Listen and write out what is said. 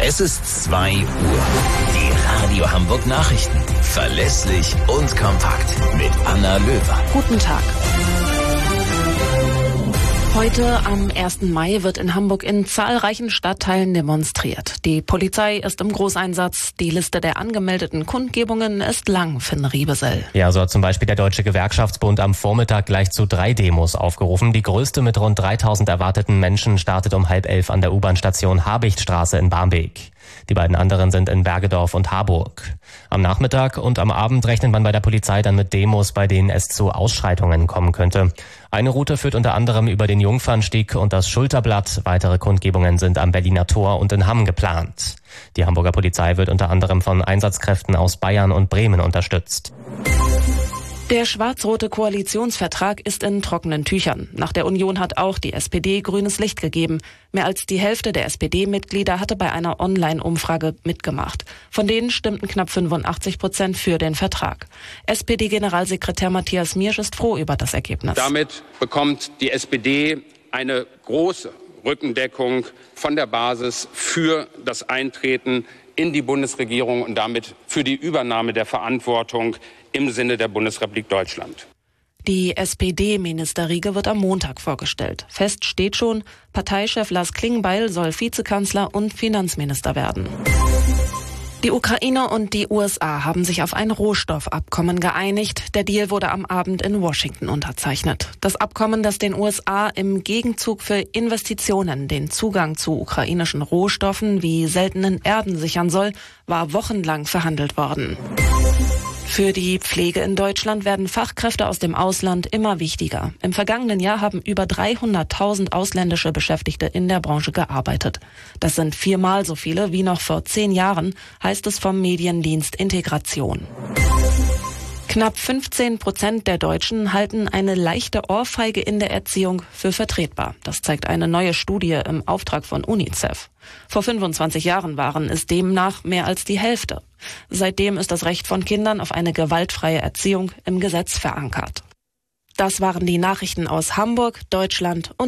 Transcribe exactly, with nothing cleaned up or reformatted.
Es ist zwei Uhr. Die Radio Hamburg Nachrichten. Verlässlich und kompakt. Mit Anna Löwer. Guten Tag. Heute am ersten Mai wird in Hamburg in zahlreichen Stadtteilen demonstriert. Die Polizei ist im Großeinsatz. Die Liste der angemeldeten Kundgebungen ist lang, Finn Riebesell. Ja, so hat zum Beispiel der Deutsche Gewerkschaftsbund am Vormittag gleich zu drei Demos aufgerufen. Die größte mit rund dreitausend erwarteten Menschen startet um halb elf an der U-Bahn-Station Habichtstraße in Barmbek. Die beiden anderen sind in Bergedorf und Harburg. Am Nachmittag und am Abend rechnet man bei der Polizei dann mit Demos, bei denen es zu Ausschreitungen kommen könnte. Eine Route führt unter anderem über den Jungfernstieg und das Schulterblatt. Weitere Kundgebungen sind am Berliner Tor und in Hamm geplant. Die Hamburger Polizei wird unter anderem von Einsatzkräften aus Bayern und Bremen unterstützt. Der schwarz-rote Koalitionsvertrag ist in trockenen Tüchern. Nach der Union hat auch die S P D grünes Licht gegeben. Mehr als die Hälfte der S P D-Mitglieder hatte bei einer Online-Umfrage mitgemacht. Von denen stimmten knapp fünfundachtzig Prozent für den Vertrag. S P D-Generalsekretär Matthias Miersch ist froh über das Ergebnis. Damit bekommt die S P D eine große Rückendeckung von der Basis für das Eintreten in die Bundesregierung und damit für die Übernahme der Verantwortung im Sinne der Bundesrepublik Deutschland. Die S P D-Ministerriege wird am Montag vorgestellt. Fest steht schon, Parteichef Lars Klingbeil soll Vizekanzler und Finanzminister werden. Die Ukraine und die U S A haben sich auf ein Rohstoffabkommen geeinigt. Der Deal wurde am Abend in Washington unterzeichnet. Das Abkommen, das den U S A im Gegenzug für Investitionen den Zugang zu ukrainischen Rohstoffen wie seltenen Erden sichern soll, war wochenlang verhandelt worden. Für die Pflege in Deutschland werden Fachkräfte aus dem Ausland immer wichtiger. Im vergangenen Jahr haben über dreihunderttausend ausländische Beschäftigte in der Branche gearbeitet. Das sind viermal so viele wie noch vor zehn Jahren, heißt es vom Mediendienst Integration. Knapp fünfzehn Prozent der Deutschen halten eine leichte Ohrfeige in der Erziehung für vertretbar. Das zeigt eine neue Studie im Auftrag von UNICEF. Vor fünfundzwanzig Jahren waren es demnach mehr als die Hälfte. Seitdem ist das Recht von Kindern auf eine gewaltfreie Erziehung im Gesetz verankert. Das waren die Nachrichten aus Hamburg, Deutschland und